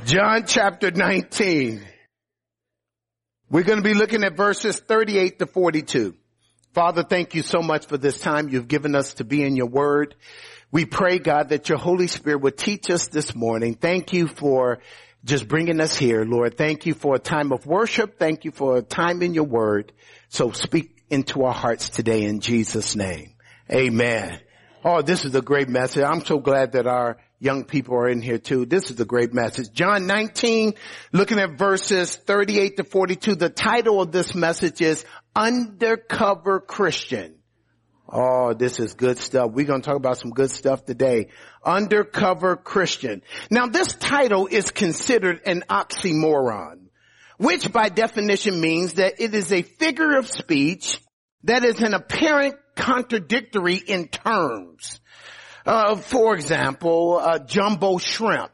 John chapter 19. We're going to be looking at verses 38 to 42. Father, thank you so much for this time you've given us to be in your word. We pray, God, that your Holy Spirit would teach us this morning. Thank you for just bringing us here, Lord. Thank you for a time of worship. Thank you for a time in your word. So speak into our hearts today in Jesus' name. Amen. Oh, this is a great message. I'm so glad that our young people are in here too. This is a great message. John 19, looking at verses 38 to 42. The title of this message is Undercover Christian. Oh, this is good stuff. We're going to talk about some good stuff today. Undercover Christian. Now, this title is considered an oxymoron, which by definition means that it is a figure of speech that is an apparent contradictory in terms. For example, jumbo shrimp,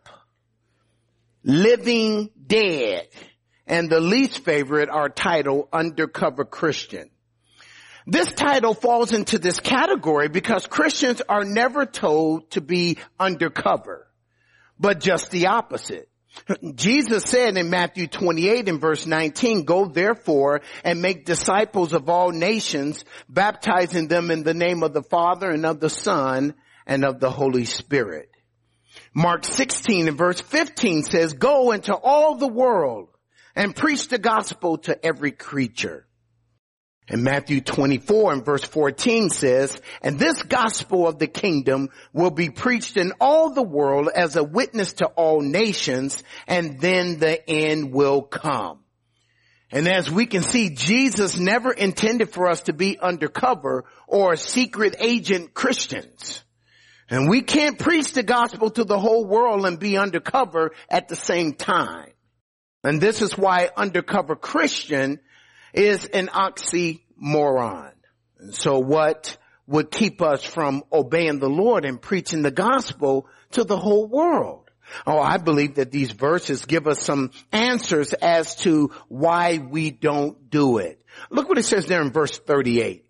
living dead, and the least favorite are titled Undercover Christian. This title falls into this category because Christians are never told to be undercover, but just the opposite. Jesus said in Matthew 28 and verse 19, "Go therefore and make disciples of all nations, baptizing them in the name of the Father and of the Son and of the Holy Spirit." Mark 16 and verse 15 says, "Go into all the world and preach the gospel to every creature." And Matthew 24 and verse 14 says, "And this gospel of the kingdom will be preached in all the world as a witness to all nations, and then the end will come." And as we can see, Jesus never intended for us to be undercover or secret agent Christians. And we can't preach the gospel to the whole world and be undercover at the same time. And this is why undercover Christian is an oxymoron. And so what would keep us from obeying the Lord and preaching the gospel to the whole world? Oh, I believe that these verses give us some answers as to why we don't do it. Look what it says there in verse 38.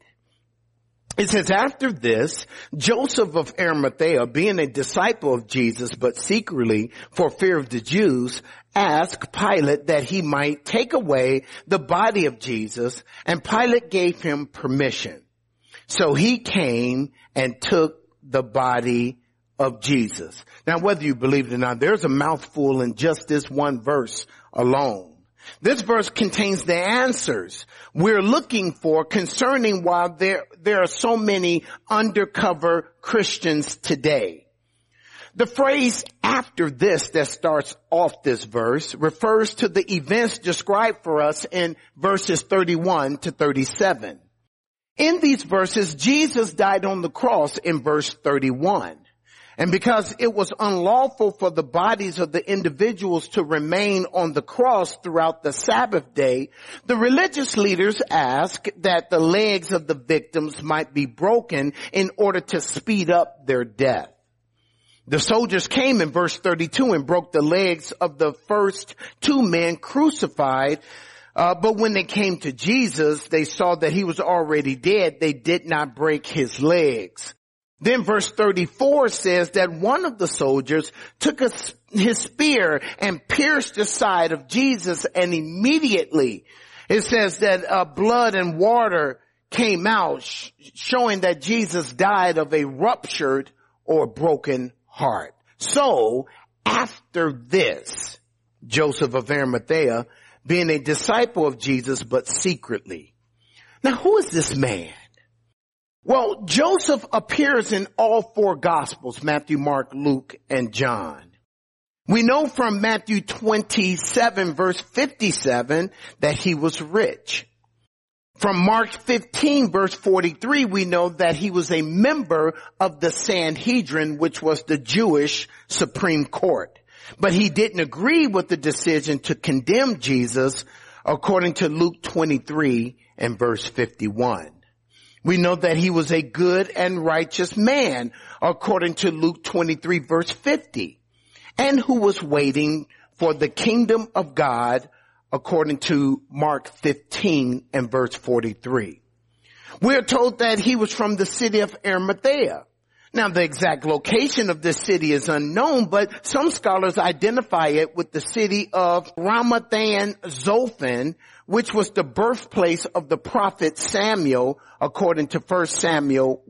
It says, "After this, Joseph of Arimathea, being a disciple of Jesus, but secretly for fear of the Jews, asked Pilate that he might take away the body of Jesus, and Pilate gave him permission. So he came and took the body of Jesus." Now, whether you believe it or not, there's a mouthful in just this one verse alone. This verse contains the answers we're looking for concerning why there are so many undercover Christians today. The phrase "after this" that starts off this verse refers to the events described for us in verses 31 to 37. In these verses, Jesus died on the cross in verse 31. And because it was unlawful for the bodies of the individuals to remain on the cross throughout the Sabbath day, the religious leaders asked that the legs of the victims might be broken in order to speed up their death. The soldiers came in verse 32 and broke the legs of the first two men crucified. But when they came to Jesus, they saw that he was already dead. They did not break his legs. Then verse 34 says that one of the soldiers took his spear and pierced the side of Jesus, and immediately it says that blood and water came out, showing that Jesus died of a ruptured or broken heart. So after this, Joseph of Arimathea, being a disciple of Jesus, but secretly. Now, who is this man? Well, Joseph appears in all four Gospels, Matthew, Mark, Luke, and John. We know from Matthew 27 verse 57 that he was rich. From Mark 15 verse 43, we know that he was a member of the Sanhedrin, which was the Jewish Supreme Court. But he didn't agree with the decision to condemn Jesus, according to Luke 23 and verse 51. We know that he was a good and righteous man, according to Luke 23 verse 50, and who was waiting for the kingdom of God, according to Mark 15 and verse 43. We are told that he was from the city of Arimathea. Now, the exact location of this city is unknown, but some scholars identify it with the city of Ramathan Zophim, which was the birthplace of the prophet Samuel, according to 1 Samuel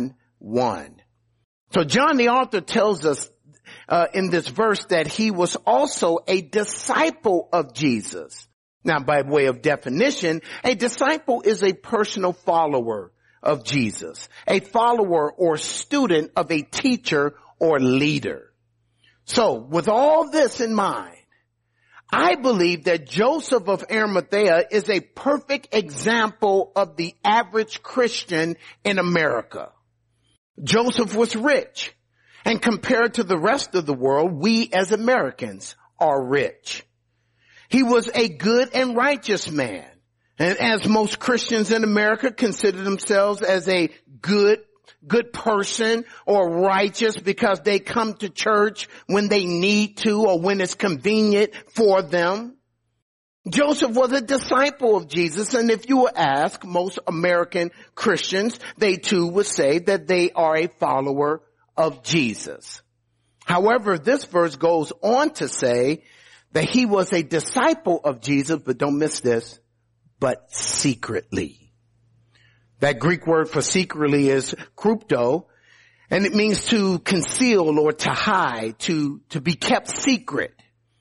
1:1. So John the author tells us in this verse that he was also a disciple of Jesus. Now, by way of definition, a disciple is a personal follower of Jesus, a follower or student of a teacher or leader. So, with all this in mind, I believe that Joseph of Arimathea is a perfect example of the average Christian in America. Joseph was rich, and compared to the rest of the world, we as Americans are rich. He was a good and righteous man. And as most Christians in America consider themselves as a good person or righteous because they come to church when they need to or when it's convenient for them. Joseph was a disciple of Jesus, and if you will ask most American Christians, they too would say that they are a follower of Jesus. However, this verse goes on to say that he was a disciple of Jesus, but don't miss this, but secretly. That Greek word for secretly is krypto, and it means to conceal or to hide, to be kept secret.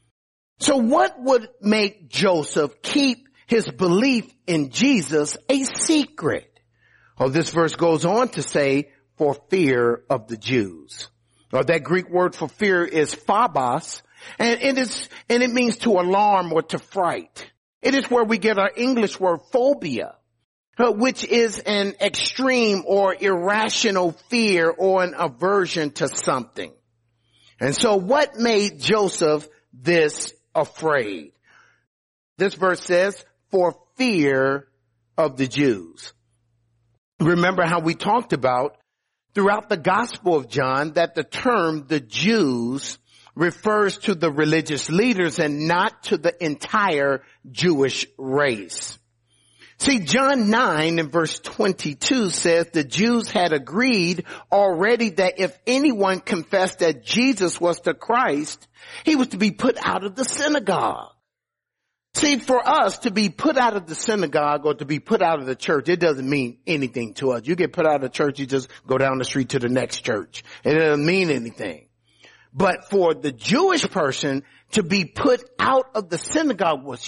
So what would make Joseph keep his belief in Jesus a secret? Well, this verse goes on to say, for fear of the Jews. Or that Greek word for fear is phobos, and it means to alarm or to fright. It is where we get our English word phobia, which is an extreme or irrational fear or an aversion to something. And so what made Joseph this afraid? This verse says, for fear of the Jews. Remember how we talked about throughout the Gospel of John that the term the Jews refers to the religious leaders and not to the entire Jewish race. See, John 9 and verse 22 says the Jews had agreed already that if anyone confessed that Jesus was the Christ, he was to be put out of the synagogue. See, for us to be put out of the synagogue or to be put out of the church, it doesn't mean anything to us. You get put out of the church, you just go down the street to the next church. It doesn't mean anything. But for the Jewish person to be put out of the synagogue was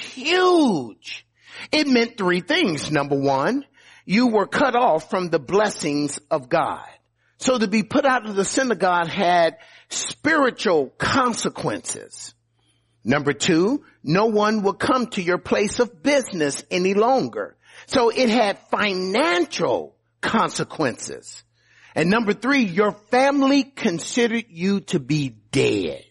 huge. It meant three things. Number one, you were cut off from the blessings of God. So to be put out of the synagogue had spiritual consequences. Number two, no one would come to your place of business any longer. So it had financial consequences. And number three, your family considered you to be dead.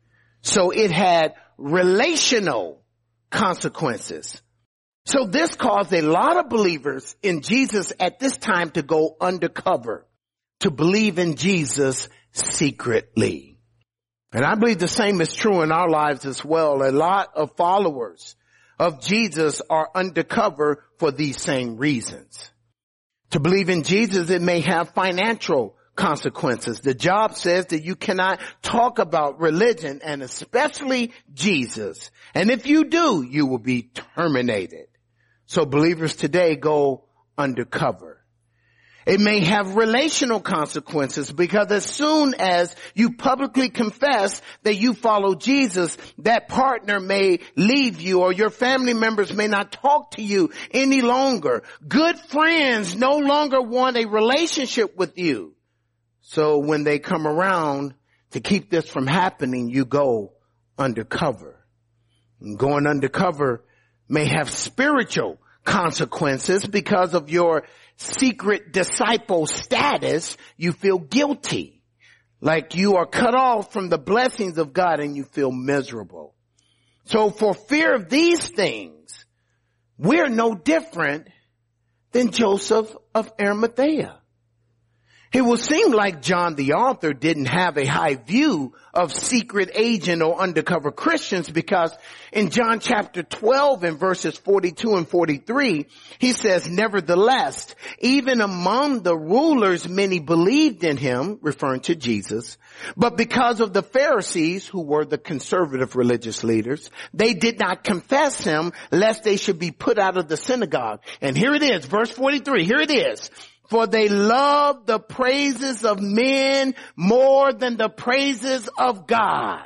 So it had relational consequences. So this caused a lot of believers in Jesus at this time to go undercover, to believe in Jesus secretly. And I believe the same is true in our lives as well. A lot of followers of Jesus are undercover for these same reasons. To believe in Jesus, it may have financial consequences. The job says that you cannot talk about religion and especially Jesus. And if you do, you will be terminated. So believers today go undercover. It may have relational consequences because as soon as you publicly confess that you follow Jesus, that partner may leave you or your family members may not talk to you any longer. Good friends no longer want a relationship with you. So when they come around to keep this from happening, you go undercover. And going undercover may have spiritual consequences because of your secret disciple status. You feel guilty, like you are cut off from the blessings of God and you feel miserable. So for fear of these things, we're no different than Joseph of Arimathea. It will seem like John the author didn't have a high view of secret agent or undercover Christians, because in John chapter 12 and verses 42 and 43, he says, nevertheless, even among the rulers, many believed in him, referring to Jesus. But because of the Pharisees, who were the conservative religious leaders, they did not confess him, lest they should be put out of the synagogue. And here it is, verse 43, here it is. For they love the praises of men more than the praises of God.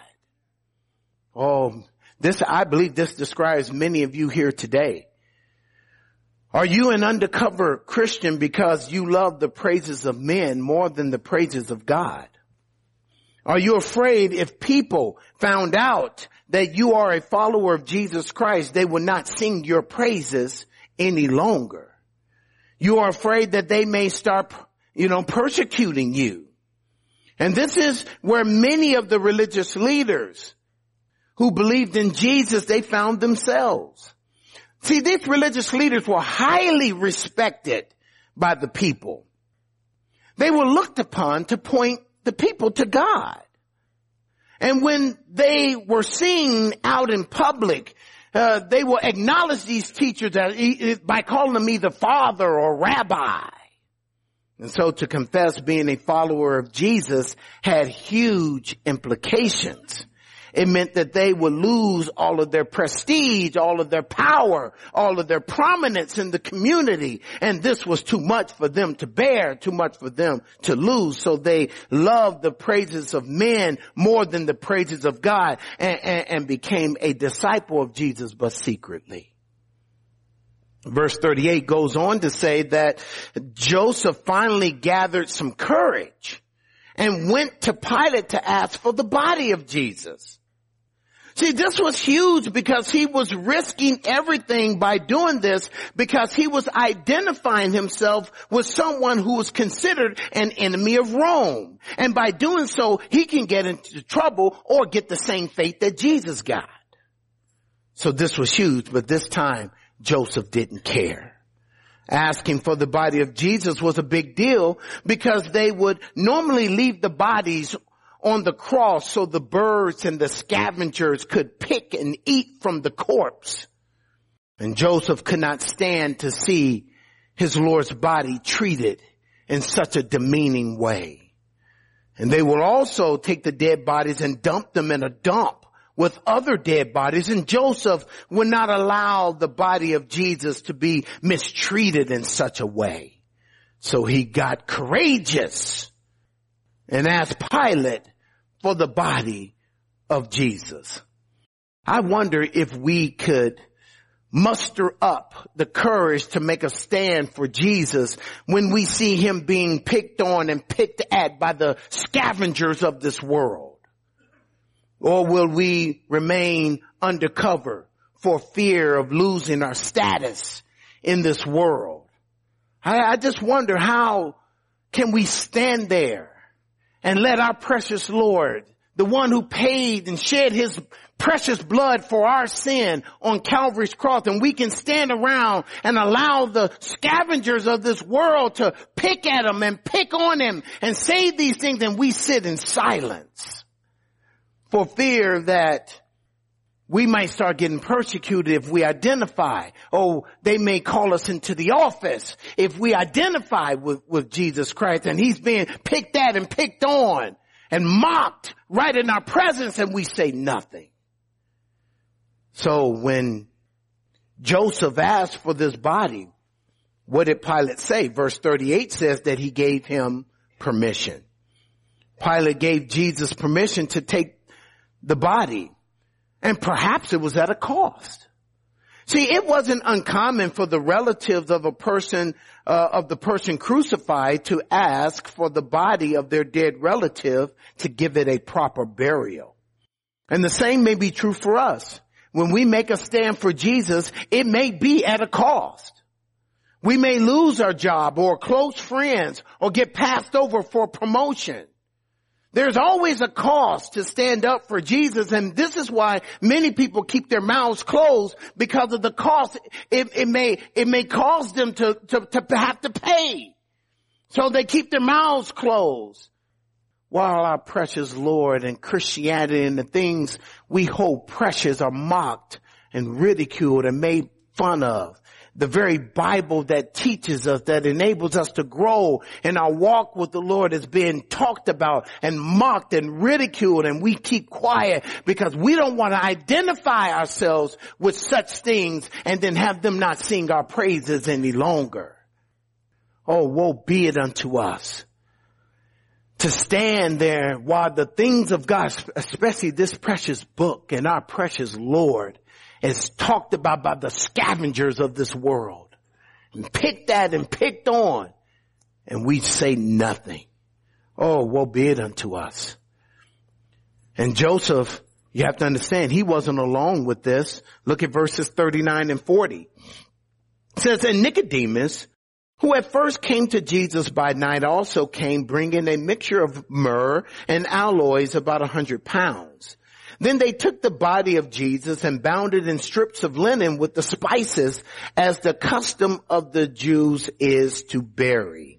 Oh, I believe this describes many of you here today. Are you an undercover Christian because you love the praises of men more than the praises of God? Are you afraid if people found out that you are a follower of Jesus Christ, they will not sing your praises any longer? You are afraid that they may start, persecuting you. And this is where many of the religious leaders who believed in Jesus, they found themselves. See, these religious leaders were highly respected by the people. They were looked upon to point the people to God. And when they were seen out in public, they will acknowledge these teachers by calling them either father or rabbi. And so to confess being a follower of Jesus had huge implications. It meant that they would lose all of their prestige, all of their power, all of their prominence in the community. And this was too much for them to bear, too much for them to lose. So they loved the praises of men more than the praises of God, and became a disciple of Jesus, but secretly. Verse 38 goes on to say that Joseph finally gathered some courage and went to Pilate to ask for the body of Jesus. See, this was huge because he was risking everything by doing this, because he was identifying himself with someone who was considered an enemy of Rome. And by doing so, he can get into trouble or get the same fate that Jesus got. So this was huge, but this time Joseph didn't care. Asking for the body of Jesus was a big deal because they would normally leave the bodies on the cross so the birds and the scavengers could pick and eat from the corpse. And Joseph could not stand to see his Lord's body treated in such a demeaning way. And they will also take the dead bodies and dump them in a dump with other dead bodies, and Joseph would not allow the body of Jesus to be mistreated in such a way. So he got courageous and asked Pilate for the body of Jesus. I wonder if we could muster up the courage to make a stand for Jesus when we see him being picked on and picked at by the scavengers of this world. Or will we remain undercover for fear of losing our status in this world? I just wonder, how can we stand there and let our precious Lord, the one who paid and shed his precious blood for our sin on Calvary's cross, and we can stand around and allow the scavengers of this world to pick at him and pick on him and say these things, and we sit in silence for fear that we might start getting persecuted if we identify. Oh, they may call us into the office if we identify with Jesus Christ, and he's being picked at and picked on and mocked right in our presence, and we say nothing. So when Joseph asked for this body, what did Pilate say? Verse 38 says that he gave him permission. Pilate gave Jesus permission to take the body, and perhaps it was at a cost. See, it wasn't uncommon for the relatives of the person crucified to ask for the body of their dead relative to give it a proper burial. And the same may be true for us. When we make a stand for Jesus, it may be at a cost. We may lose our job or close friends or get passed over for promotion. There's always a cost to stand up for Jesus, and this is why many people keep their mouths closed, because of the cost it may cause them to have to pay. So they keep their mouths closed while our precious Lord and Christianity and the things we hold precious are mocked and ridiculed and made fun of. The very Bible that teaches us, that enables us to grow in our walk with the Lord, is being talked about and mocked and ridiculed, and we keep quiet because we don't want to identify ourselves with such things and then have them not sing our praises any longer. Oh, woe be it unto us to stand there while the things of God, especially this precious book and our precious Lord, is talked about by the scavengers of this world, and picked at and picked on, and we say nothing. Oh, woe be it unto us. And Joseph, you have to understand, he wasn't alone with this. Look at verses 39 and 40. It says, and Nicodemus, who at first came to Jesus by night, also came bringing a mixture of myrrh and aloes, about 100 pounds. Then they took the body of Jesus and bound it in strips of linen with the spices, as the custom of the Jews is to bury.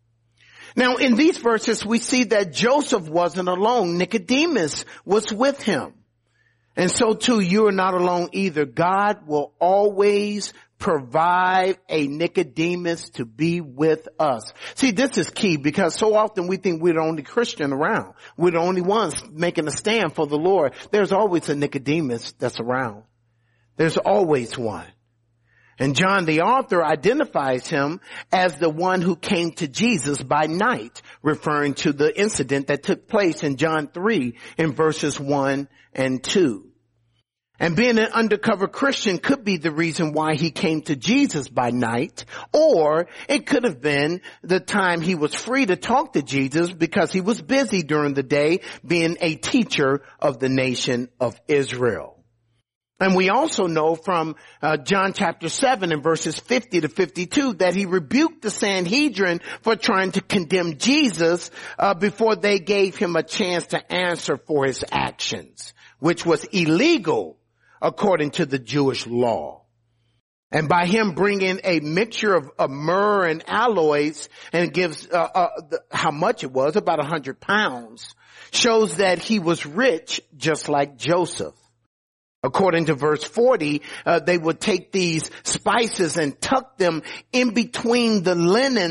Now in these verses we see that Joseph wasn't alone. Nicodemus was with him. And so too, you are not alone either. God will always provide a Nicodemus to be with us. See, this is key because so often we think we're the only Christian around. We're the only ones making a stand for the Lord. There's always a Nicodemus that's around. There's always one. And John, the author, identifies him as the one who came to Jesus by night, referring to the incident that took place in John 3 in verses 1 and 2. And being an undercover Christian could be the reason why he came to Jesus by night, or it could have been the time he was free to talk to Jesus because he was busy during the day being a teacher of the nation of Israel. And we also know from John chapter 7 and verses 50 to 52 that he rebuked the Sanhedrin for trying to condemn Jesus before they gave him a chance to answer for his actions, which was illegal according to the Jewish law. And by him bringing a mixture of myrrh and aloes, and it gives how much it was, about 100 pounds, shows that he was rich just like Joseph. According to verse 40, they would take these spices and tuck them in between the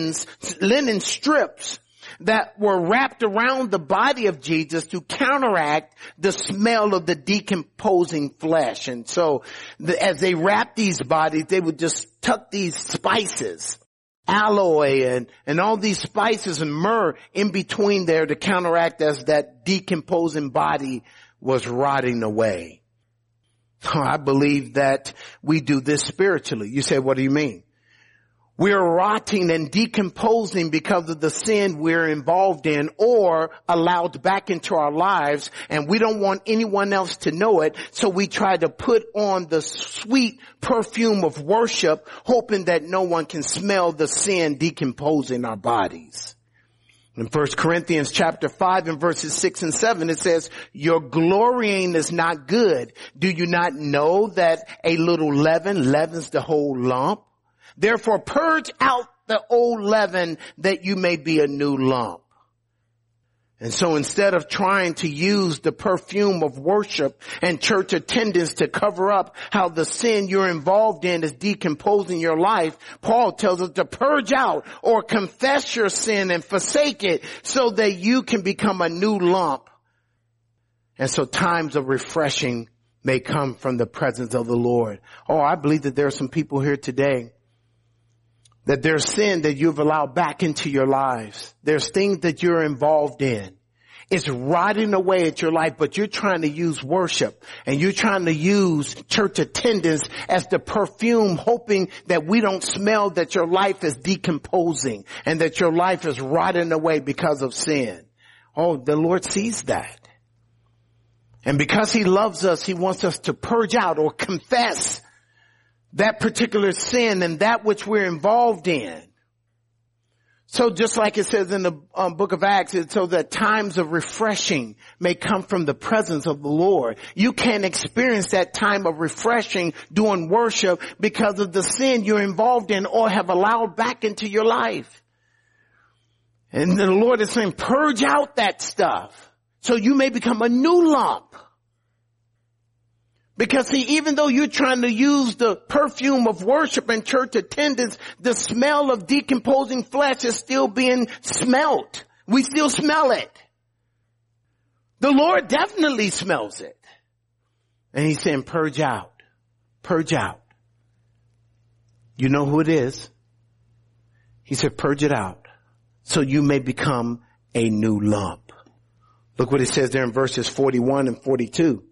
linen strips that were wrapped around the body of Jesus to counteract the smell of the decomposing flesh. And so as they wrapped these bodies, they would just tuck these spices, aloe and all these spices and myrrh in between there to counteract as that decomposing body was rotting away. I believe that we do this spiritually. You say, what do you mean? We're rotting and decomposing because of the sin we're involved in or allowed back into our lives, and we don't want anyone else to know it, so we try to put on the sweet perfume of worship, hoping that no one can smell the sin decomposing our bodies. In 1 Corinthians chapter 5 and verses 6 and 7, it says, your glorying is not good. Do you not know that a little leaven leavens the whole lump? Therefore purge out the old leaven that you may be a new lump. And so instead of trying to use the perfume of worship and church attendance to cover up how the sin you're involved in is decomposing your life, Paul tells us to purge out or confess your sin and forsake it so that you can become a new lump. And so times of refreshing may come from the presence of the Lord. Oh, I believe that there are some people here today that there's sin that you've allowed back into your lives. There's things that you're involved in. It's rotting away at your life, but you're trying to use worship and you're trying to use church attendance as the perfume, hoping that we don't smell that your life is decomposing and that your life is rotting away because of sin. Oh, the Lord sees that. And because he loves us, he wants us to purge out or confess that particular sin and that which we're involved in. So just like it says in the book of Acts, it's so that times of refreshing may come from the presence of the Lord. You can't experience that time of refreshing doing worship because of the sin you're involved in or have allowed back into your life. And the Lord is saying, purge out that stuff so you may become a new lump. Because see, even though you're trying to use the perfume of worship and church attendance, the smell of decomposing flesh is still being smelt. We still smell it. The Lord definitely smells it. And he's saying, purge out. Purge out. You know who it is? He said, purge it out so you may become a new lump. Look what it says there in verses 41 and 42.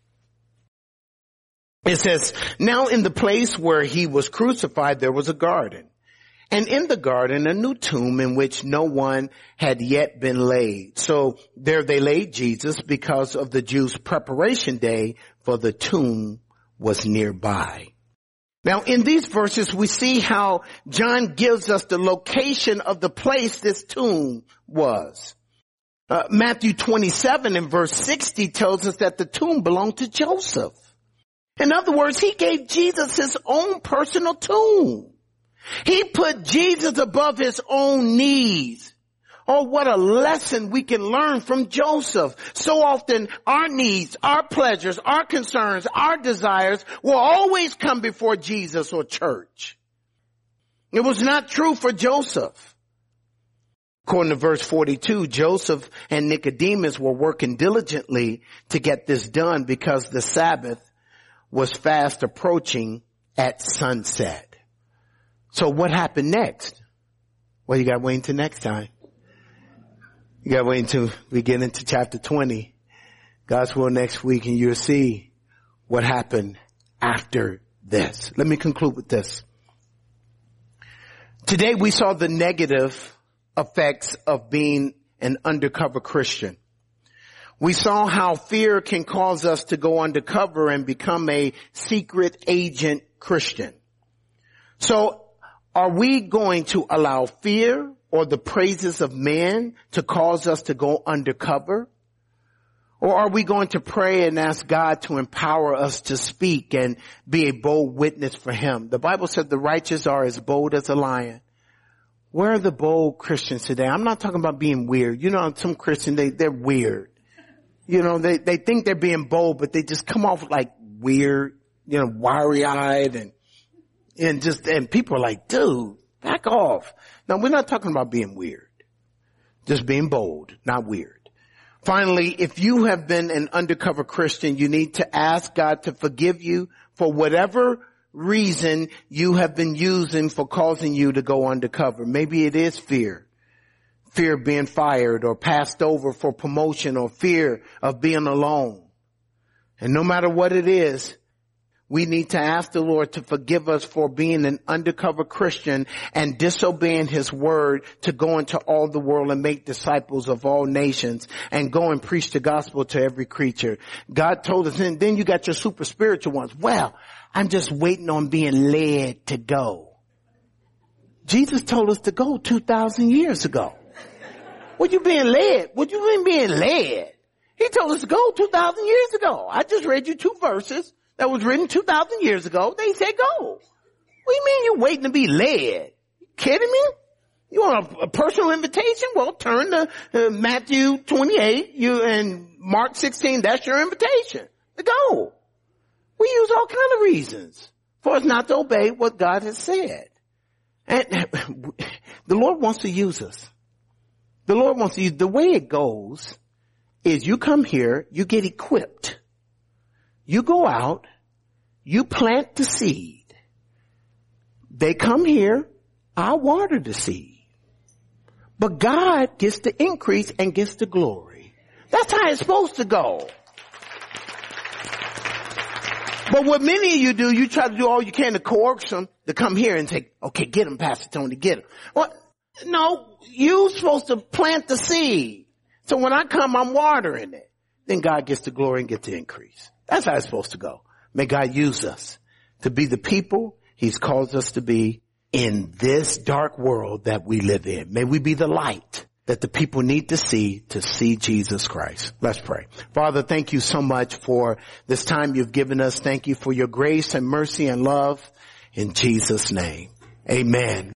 It says, now in the place where he was crucified, there was a garden. And in the garden, a new tomb in which no one had yet been laid. So there they laid Jesus because of the Jews' preparation day, for the tomb was nearby. Now in these verses, we see how John gives us the location of the place this tomb was. Matthew 27 and verse 60 tells us that the tomb belonged to Joseph. In other words, he gave Jesus his own personal tomb. He put Jesus above his own needs. Oh, what a lesson we can learn from Joseph. So often our needs, our pleasures, our concerns, our desires will always come before Jesus or church. It was not true for Joseph. According to verse 42, Joseph and Nicodemus were working diligently to get this done because the Sabbath was fast approaching at sunset. So what happened next? Well, you got to wait until next time. You got to wait until we get into chapter 20. God's will next week, and you'll see what happened after this. Let me conclude with this. Today we saw the negative effects of being an undercover Christian. We saw how fear can cause us to go undercover and become a secret agent Christian. So are we going to allow fear or the praises of men to cause us to go undercover? Or are we going to pray and ask God to empower us to speak and be a bold witness for him? The Bible said the righteous are as bold as a lion. Where are the bold Christians today? I'm not talking about being weird. You know, some Christians, they're weird. You know, they think they're being bold, but they just come off like weird, you know, wiry-eyed and people are like, dude, back off. Now, we're not talking about being weird. Just being bold, not weird. Finally, if you have been an undercover Christian, you need to ask God to forgive you for whatever reason you have been using for causing you to go undercover. Maybe it is fear. Fear of being fired or passed over for promotion, or fear of being alone. And no matter what it is, we need to ask the Lord to forgive us for being an undercover Christian and disobeying his word to go into all the world and make disciples of all nations and go and preach the gospel to every creature. God told us, and then you got your super spiritual ones. Well, I'm just waiting on being led to go. Jesus told us to go 2,000 years ago. What you being led? What you mean being led? He told us to go 2,000 years ago. I just read you 2 verses that was written 2,000 years ago. They said go. What do you mean you're waiting to be led? You kidding me? You want a personal invitation? Well, turn to Matthew 28 and Mark 16. That's your invitation to go. We use all kinds of reasons for us not to obey what God has said. And the Lord wants to use us. The Lord wants to use. The way it goes is you come here, you get equipped. You go out, you plant the seed. They come here, I water the seed. But God gets the increase and gets the glory. That's how it's supposed to go. But what many of you do, you try to do all you can to coerce them to come here and say, okay, get them, Pastor Tony, get them. Well, no, you're supposed to plant the seed. So when I come, I'm watering it. Then God gets the glory and gets the increase. That's how it's supposed to go. May God use us to be the people he's called us to be in this dark world that we live in. May we be the light that the people need to see Jesus Christ. Let's pray. Father, thank you so much for this time you've given us. Thank you for your grace and mercy and love. In Jesus' name, amen.